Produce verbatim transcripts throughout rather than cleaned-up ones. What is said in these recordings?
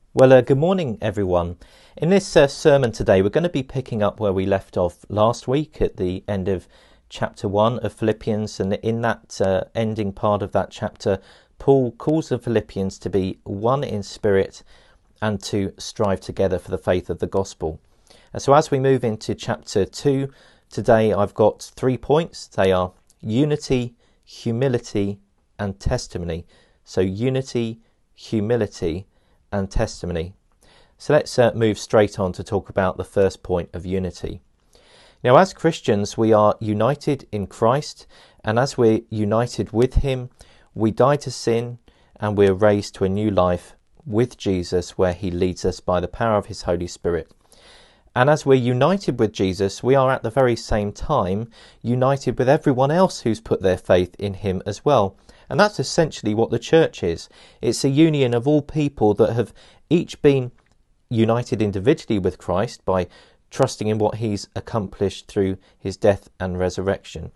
Well, uh, good morning, everyone. In this uh, sermon today, we're going to be picking up where we left off last week at the end of chapter one of Philippians. And in that uh, ending part of that chapter, Paul calls the Philippians to be one in spirit and to strive together for the faith of the gospel. And so as we move into chapter two, today I've got three points. They are unity, humility, and testimony. So unity, humility, and testimony. So let's uh, move straight on to talk about the first point of unity. Now, as Christians, we are united in Christ, and as we're united with him, we die to sin and we're raised to a new life with Jesus, where he leads us by the power of his Holy Spirit. And as we're united with Jesus, we are at the very same time united with everyone else who's put their faith in him as well. And that's essentially what the church is. It's a union of all people that have each been united individually with Christ by trusting in what he's accomplished through his death and resurrection.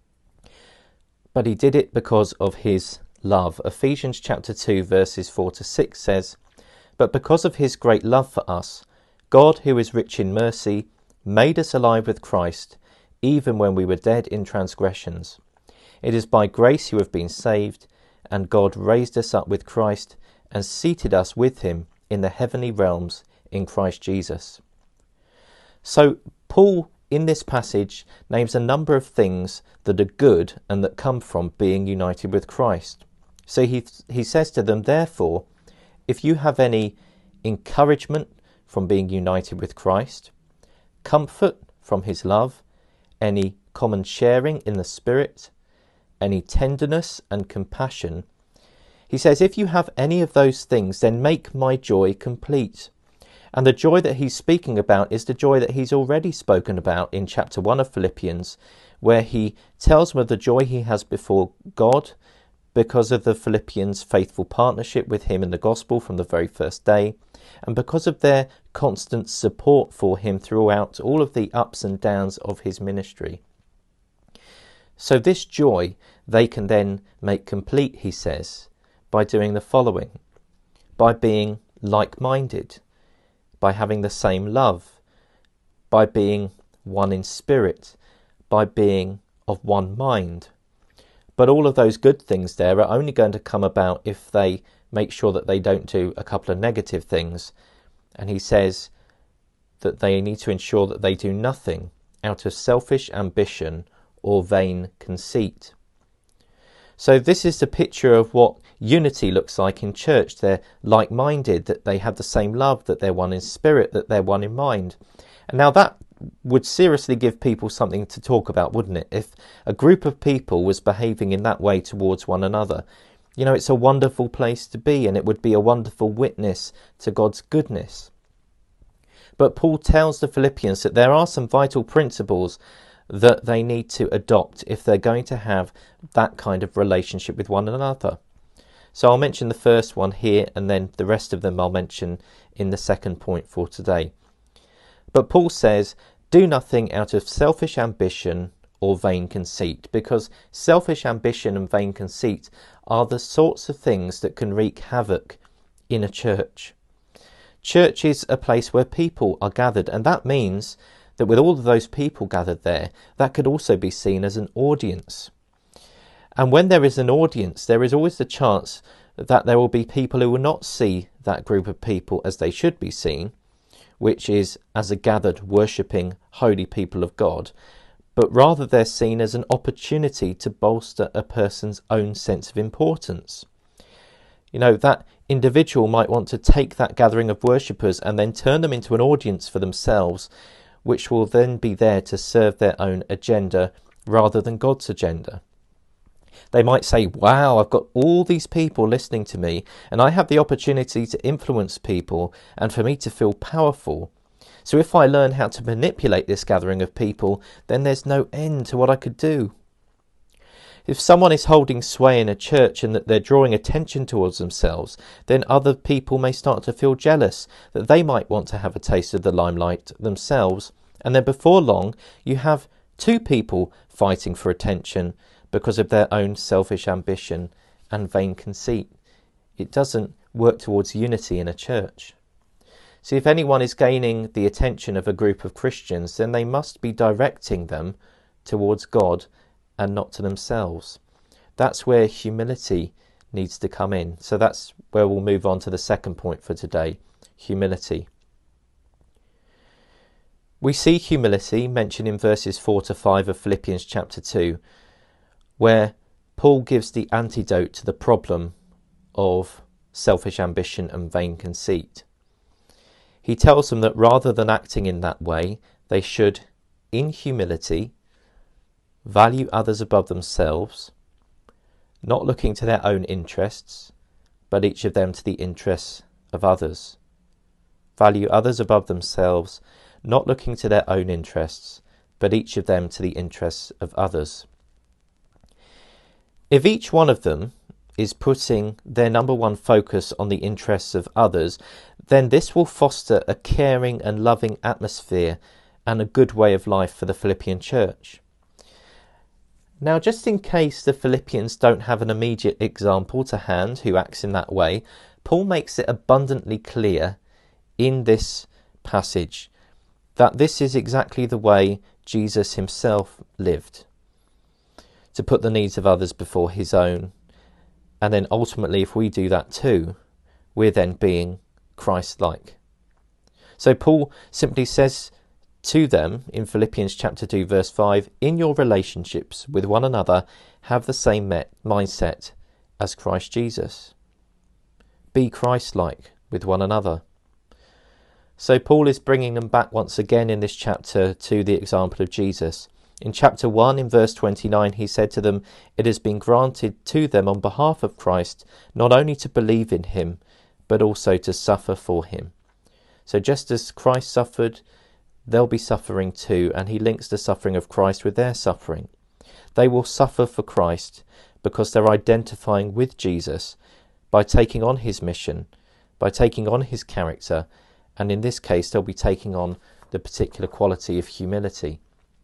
But he did it because of his love. Ephesians chapter two verses four to six says, "But because of his great love for us, God, who is rich in mercy, made us alive with Christ, even when we were dead in transgressions. It is by grace you have been saved, and God raised us up with Christ and seated us with him in the heavenly realms in Christ Jesus." So Paul, in this passage, names a number of things that are good and that come from being united with Christ. So he, he says to them, therefore, if you have any encouragement from being united with Christ, comfort from his love, any common sharing in the Spirit, any tenderness and compassion, he says, if you have any of those things, then make my joy complete. And the joy that he's speaking about is the joy that he's already spoken about in chapter one of Philippians, where he tells them of the joy he has before God because of the Philippians' faithful partnership with him in the gospel from the very first day, and because of their constant support for him throughout all of the ups and downs of his ministry. So this joy they can then make complete, he says, by doing the following: by being like-minded, by having the same love, by being one in spirit, by being of one mind. But all of those good things there are only going to come about if they make sure that they don't do a couple of negative things. And he says that they need to ensure that they do nothing out of selfish ambition or vain conceit. So this is the picture of what unity looks like in church. They're like-minded, that they have the same love, that they're one in spirit, that they're one in mind. And now that would seriously give people something to talk about, wouldn't it? If a group of people was behaving in that way towards one another. You know, it's a wonderful place to be, and it would be a wonderful witness to God's goodness. But Paul tells the Philippians that there are some vital principles that they need to adopt if they're going to have that kind of relationship with one another. So I'll mention the first one here, and then the rest of them I'll mention in the second point for today. But Paul says, do nothing out of selfish ambition or vain conceit, because selfish ambition and vain conceit are the sorts of things that can wreak havoc in a church. Church is a place where people are gathered, and that means that with all of those people gathered there, that could also be seen as an audience. And when there is an audience, there is always the chance that there will be people who will not see that group of people as they should be seen, which is as a gathered, worshipping, holy people of God, but rather they're seen as an opportunity to bolster a person's own sense of importance. You know, that individual might want to take that gathering of worshippers and then turn them into an audience for themselves, which will then be there to serve their own agenda rather than God's agenda. They might say, wow, I've got all these people listening to me, and I have the opportunity to influence people and for me to feel powerful. So if I learn how to manipulate this gathering of people, then there's no end to what I could do. If someone is holding sway in a church and that they're drawing attention towards themselves, then other people may start to feel jealous that they might want to have a taste of the limelight themselves. And then before long, you have two people fighting for attention because of their own selfish ambition and vain conceit. It doesn't work towards unity in a church. So if anyone is gaining the attention of a group of Christians, then they must be directing them towards God and not to themselves. That's where humility needs to come in. So that's where we'll move on to the second point for today, humility. We see humility mentioned in verses four to five of Philippians chapter two, where Paul gives the antidote to the problem of selfish ambition and vain conceit. He tells them that rather than acting in that way, they should, in humility, value others above themselves, not looking to their own interests, but each of them to the interests of others. Value others above themselves, not looking to their own interests, but each of them to the interests of others. If each one of them is putting their number one focus on the interests of others, then this will foster a caring and loving atmosphere and a good way of life for the Philippian church. Now, just in case the Philippians don't have an immediate example to hand who acts in that way, Paul makes it abundantly clear in this passage that this is exactly the way Jesus himself lived, to put the needs of others before his own. And then ultimately, if we do that too, we're then being Christ-like. So Paul simply says to them in Philippians chapter two, verse five, in your relationships with one another, have the same mindset as Christ Jesus. Be Christ-like with one another. So Paul is bringing them back once again in this chapter to the example of Jesus. In chapter one, in verse twenty-nine, he said to them, it has been granted to them on behalf of Christ not only to believe in him, but also to suffer for him. So just as Christ suffered, they'll be suffering too, and he links the suffering of Christ with their suffering. They will suffer for Christ because they're identifying with Jesus by taking on his mission, by taking on his character, and in this case, they'll be taking on the particular quality of humility.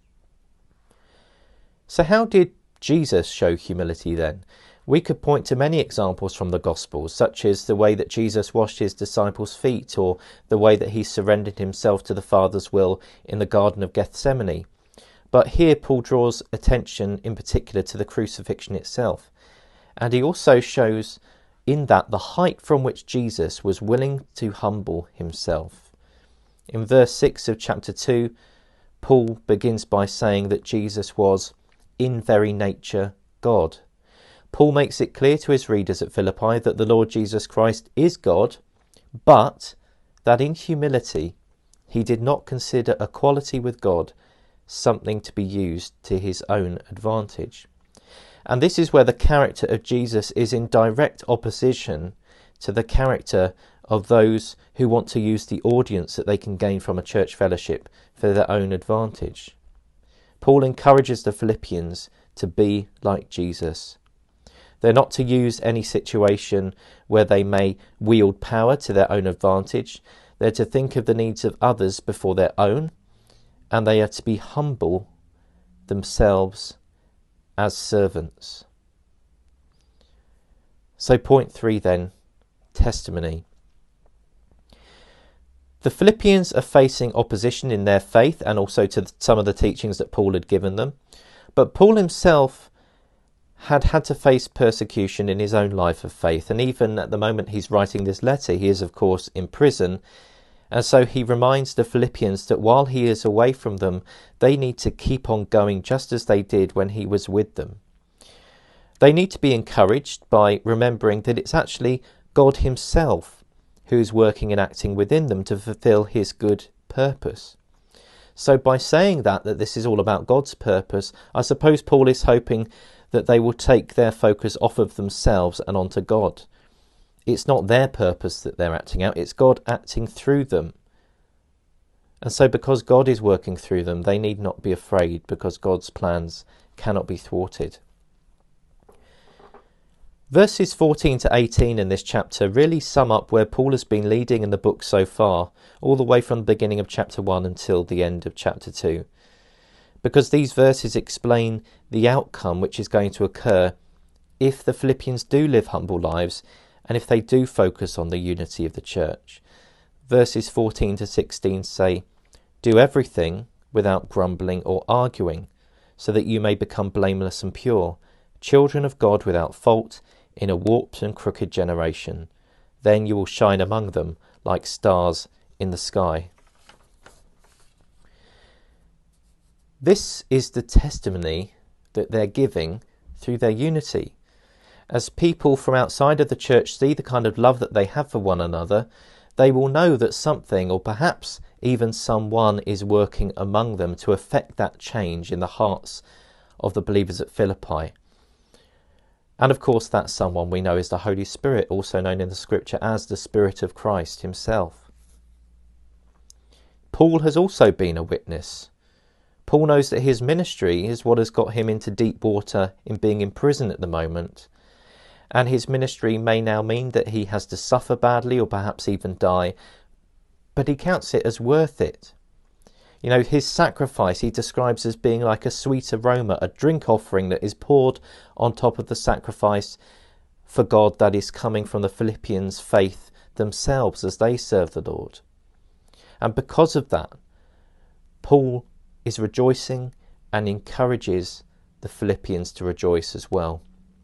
So how did Jesus show humility then? We could point to many examples from the Gospels, such as the way that Jesus washed his disciples' feet, or the way that he surrendered himself to the Father's will in the Garden of Gethsemane. But here Paul draws attention in particular to the crucifixion itself. And he also shows in that the height from which Jesus was willing to humble himself. In verse six of chapter two, Paul begins by saying that Jesus was in very nature God. Paul makes it clear to his readers at Philippi that the Lord Jesus Christ is God, but that in humility he did not consider equality with God something to be used to his own advantage. And this is where the character of Jesus is in direct opposition to the character of those who want to use the audience that they can gain from a church fellowship for their own advantage. Paul encourages the Philippians to be like Jesus. They're not to use any situation where they may wield power to their own advantage. They're to think of the needs of others before their own, and they are to be humble themselves as servants. So point three then, testimony. The Philippians are facing opposition in their faith and also to some of the teachings that Paul had given them. But Paul himself had had to face persecution in his own life of faith. And even at the moment he's writing this letter, he is of course in prison. And so he reminds the Philippians that while he is away from them, they need to keep on going just as they did when he was with them. They need to be encouraged by remembering that it's actually God himself who's working and acting within them to fulfill his good purpose. So by saying that, that this is all about God's purpose, I suppose Paul is hoping that they will take their focus off of themselves and onto God. It's not their purpose that they're acting out, it's God acting through them. And so because God is working through them, they need not be afraid, because God's plans cannot be thwarted. Verses fourteen to eighteen in this chapter really sum up where Paul has been leading in the book so far, all the way from the beginning of chapter one until the end of chapter two. Because these verses explain the outcome which is going to occur if the Philippians do live humble lives and if they do focus on the unity of the church. verses fourteen to sixteen say, "Do everything without grumbling or arguing, so that you may become blameless and pure, children of God without fault, in a warped and crooked generation. Then you will shine among them like stars in the sky." This is the testimony that they're giving through their unity. As people from outside of the church see the kind of love that they have for one another, they will know that something, or perhaps even someone, is working among them to effect that change in the hearts of the believers at Philippi. And of course, that someone we know is the Holy Spirit, also known in the Scripture as the Spirit of Christ himself. Paul has also been a witness. Paul knows that his ministry is what has got him into deep water in being in prison at the moment. And his ministry may now mean that he has to suffer badly or perhaps even die, but he counts it as worth it. You know, his sacrifice he describes as being like a sweet aroma, a drink offering that is poured on top of the sacrifice for God that is coming from the Philippians' faith themselves as they serve the Lord. And because of that, Paul is rejoicing and encourages the Philippians to rejoice as well.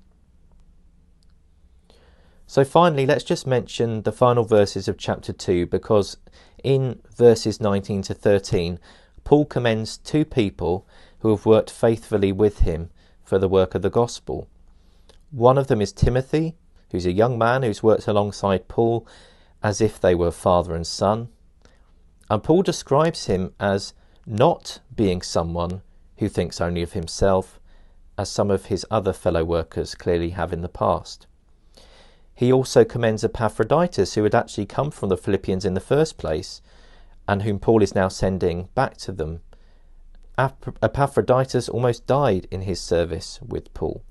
So finally, let's just mention the final verses of chapter two, because in verses nineteen to thirteen, Paul commends two people who have worked faithfully with him for the work of the gospel. One of them is Timothy, who's a young man who's worked alongside Paul as if they were father and son. And Paul describes him as not being someone who thinks only of himself, as some of his other fellow workers clearly have in the past. He also commends Epaphroditus, who had actually come from the Philippians in the first place, and whom Paul is now sending back to them. Epaphroditus almost died in his service with Paul.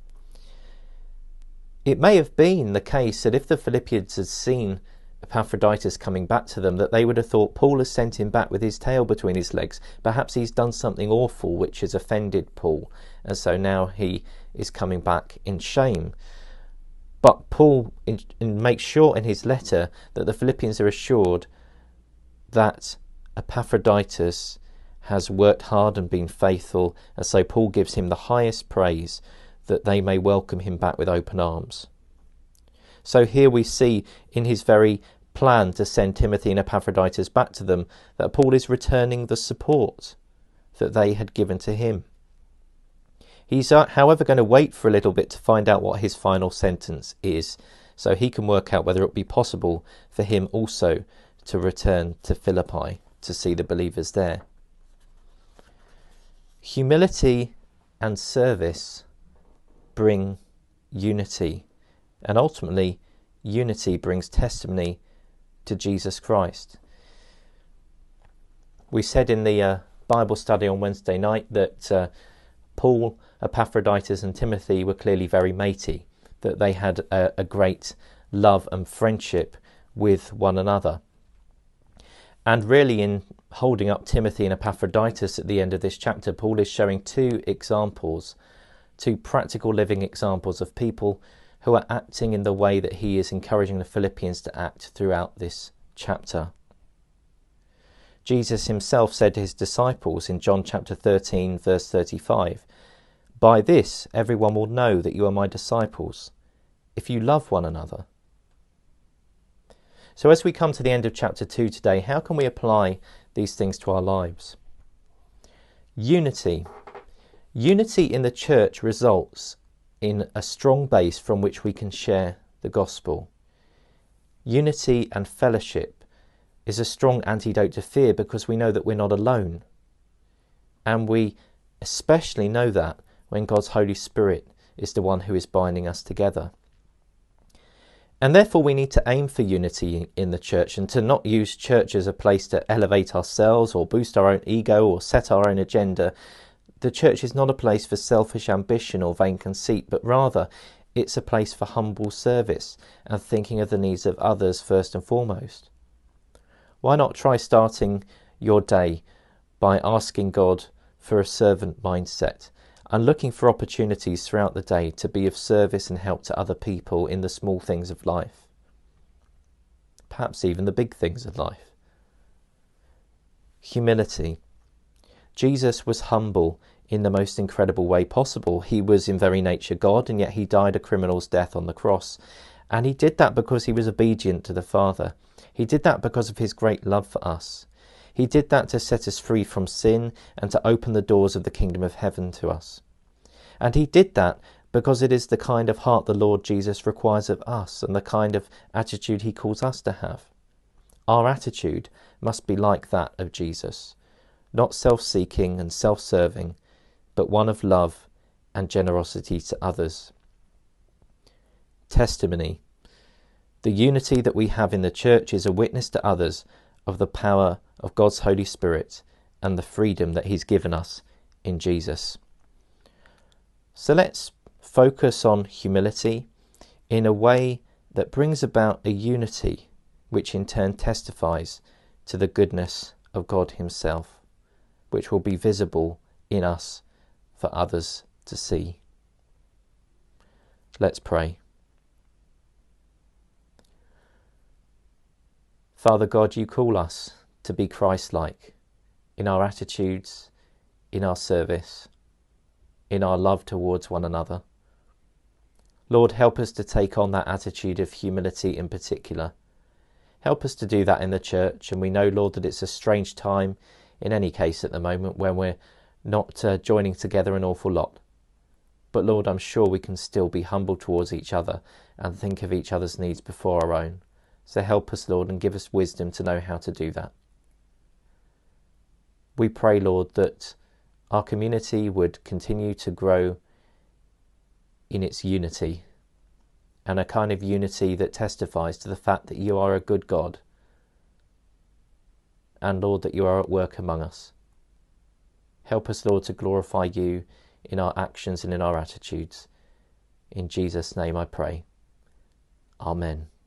It may have been the case that if the Philippians had seen Epaphroditus coming back to them, that they would have thought, Paul has sent him back with his tail between his legs. Perhaps he's done something awful which has offended Paul, and so now he is coming back in shame. But Paul in, in makes sure in his letter that the Philippians are assured that Epaphroditus has worked hard and been faithful, and so Paul gives him the highest praise, that they may welcome him back with open arms. So here we see in his very plan to send Timothy and Epaphroditus back to them that Paul is returning the support that they had given to him. He's however going to wait for a little bit to find out what his final sentence is, so he can work out whether it be possible for him also to return to Philippi to see the believers there. Humility and service bring unity, and ultimately unity brings testimony to Jesus Christ. We said in the uh, Bible study on Wednesday night that uh, Paul, Epaphroditus and Timothy were clearly very matey, that they had a, a great love and friendship with one another. And really, in holding up Timothy and Epaphroditus at the end of this chapter, Paul is showing two examples, two practical living examples of people who are acting in the way that he is encouraging the Philippians to act throughout this chapter. Jesus himself said to his disciples in John chapter thirteen, verse thirty-five, "By this everyone will know that you are my disciples, if you love one another." So as we come to the end of chapter two today, how can we apply these things to our lives? Unity. Unity in the church results in a strong base from which we can share the gospel. Unity and fellowship is a strong antidote to fear, because we know that we're not alone. And we especially know that when God's Holy Spirit is the one who is binding us together. And therefore we need to aim for unity in the church, and to not use church as a place to elevate ourselves or boost our own ego or set our own agenda. The church is not a place for selfish ambition or vain conceit, but rather it's a place for humble service and thinking of the needs of others first and foremost. Why not try starting your day by asking God for a servant mindset and looking for opportunities throughout the day to be of service and help to other people in the small things of life, perhaps even the big things of life. Humility. Jesus was humble in the most incredible way possible. He was in very nature God, and yet he died a criminal's death on the cross. And he did that because he was obedient to the Father. He did that because of his great love for us. He did that to set us free from sin and to open the doors of the kingdom of heaven to us. And he did that because it is the kind of heart the Lord Jesus requires of us and the kind of attitude he calls us to have. Our attitude must be like that of Jesus, not self-seeking and self-serving, but one of love and generosity to others. Testimony. The unity that we have in the church is a witness to others of the power of God's Holy Spirit and the freedom that he's given us in Jesus. So let's focus on humility in a way that brings about a unity which in turn testifies to the goodness of God himself, which will be visible in us for others to see. Let's pray. Father God, you call us to be Christ-like in our attitudes, in our service, in our love towards one another. Lord, help us to take on that attitude of humility in particular. Help us to do that in the church, and we know, Lord, that it's a strange time in any case at the moment when we're not uh, joining together an awful lot. But Lord, I'm sure we can still be humble towards each other and think of each other's needs before our own. So help us, Lord, and give us wisdom to know how to do that. We pray, Lord, that our community would continue to grow in its unity, and a kind of unity that testifies to the fact that you are a good God, and Lord, that you are at work among us. Help us, Lord, to glorify you in our actions and in our attitudes. In Jesus' name I pray. Amen.